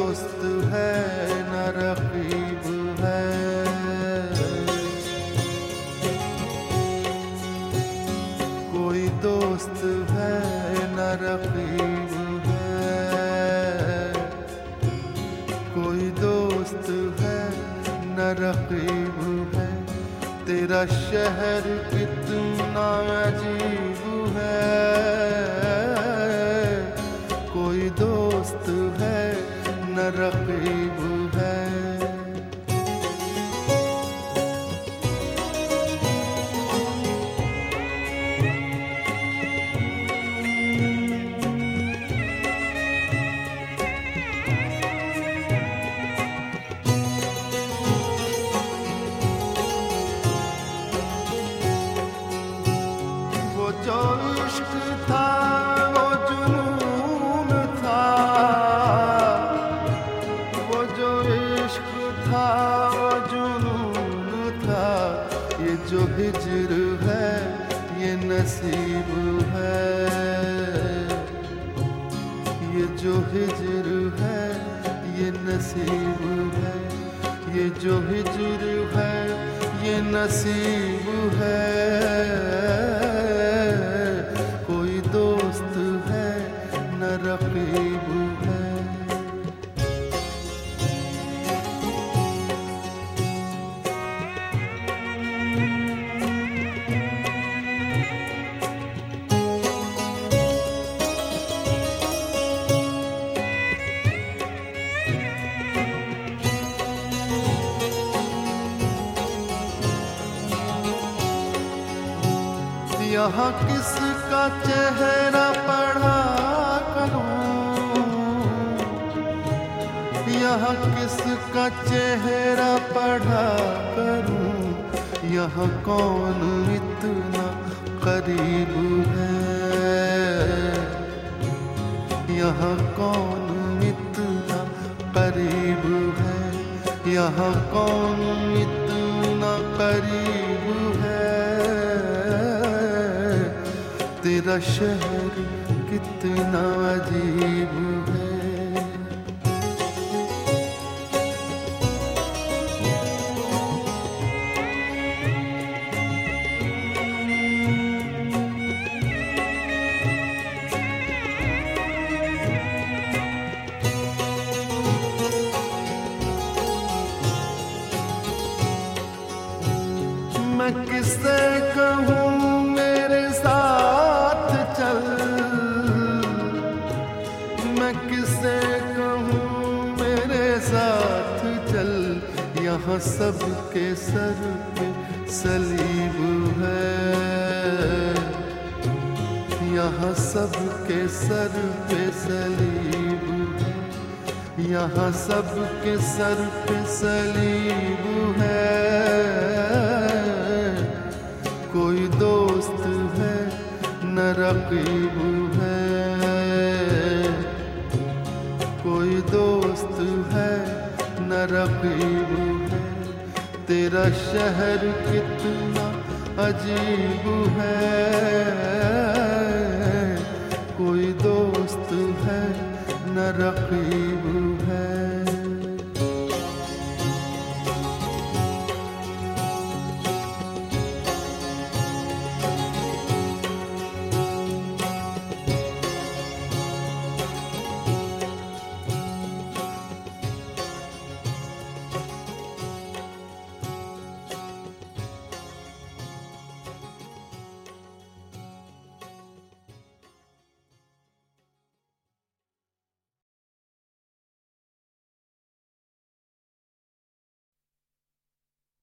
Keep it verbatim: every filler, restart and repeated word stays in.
दोस्त है न रकीब है, कोई दोस्त है न रकीब है, कोई दोस्त है न रकीब है। तेरा शहर कितना अजीब है, कोई दोस्त है न रकीब है। वो जो इश्क था वो जुनून था, वो जो इश्क था वो जुनून था। ये जो हिज्र है ये नसीब है, ये जो हिज्र है ये नसीब है, ये जो हिज्र है ये नसीब है। कोई दोस्त है न रकीब है। यहाँ किसका चेहरा पढ़ा करूं, यहाँ किसका चेहरा पढ़ा करूं। यहाँ कौन इतना करीब है, यहाँ कौन इतना करीब है, यहाँ कौन इतना करीब है। तेरा शहर कितना अजीब है। मैं किससे कहूँ मेरे साथ चल, मैं किससे कहूँ मेरे साथ चल। यहाँ सबके सर पे सलीब है, यहाँ सबके सर पे सलीब है, यहाँ सबके सर पे सलीब है। कोई दोस्त है न रकीब है, कोई दोस्त है न रकीब है। तेरा शहर कितना अजीब है, कोई दोस्त है न रकीब